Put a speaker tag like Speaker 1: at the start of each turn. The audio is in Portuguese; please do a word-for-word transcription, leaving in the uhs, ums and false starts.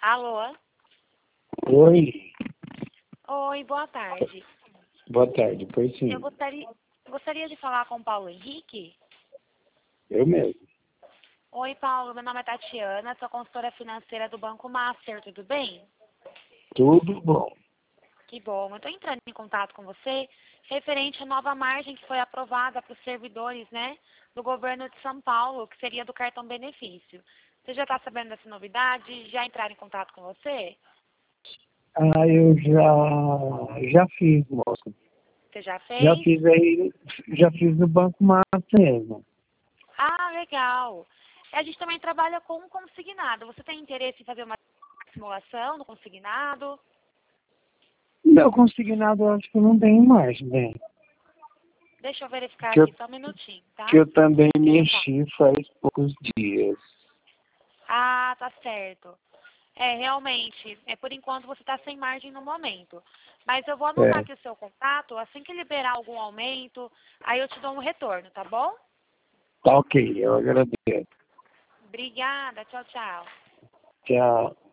Speaker 1: Alô?
Speaker 2: Oi,
Speaker 1: Oi, boa tarde.
Speaker 2: boa tarde, pois sim,
Speaker 1: Eu gostaria, gostaria de falar com o Paulo Henrique.
Speaker 2: eu mesmo.
Speaker 1: Oi, Paulo, meu nome é Tatiana, sou consultora financeira do Banco Master, tudo bem?
Speaker 2: Tudo bom.
Speaker 1: Que bom. Eu estou entrando em contato com você referente à nova margem que foi aprovada para os servidores, né, do governo de São Paulo, que seria do cartão benefício. Você já está sabendo dessa novidade? Já entraram em contato com você?
Speaker 2: Ah, eu já, já fiz, moça.
Speaker 1: Você já
Speaker 2: Já
Speaker 1: fez?
Speaker 2: fiz aí, já fiz no Banco Massa mesmo.
Speaker 1: Ah, legal. A gente também trabalha com um consignado. Você tem interesse em fazer uma simulação do consignado?
Speaker 2: Meu consignado eu acho que não tem mais, né?
Speaker 1: Deixa eu verificar
Speaker 2: Que eu,
Speaker 1: aqui só um minutinho,
Speaker 2: que
Speaker 1: tá?
Speaker 2: eu também
Speaker 1: Eu falo.
Speaker 2: mexi faz poucos dias.
Speaker 1: Ah, tá certo. É, realmente, é, por enquanto você está sem margem no momento. Mas eu vou anotar
Speaker 2: É,
Speaker 1: aqui o seu contato, assim que liberar algum aumento, aí eu te dou um retorno, tá bom?
Speaker 2: tá ok, eu agradeço.
Speaker 1: Obrigada, tchau, tchau.
Speaker 2: Tchau.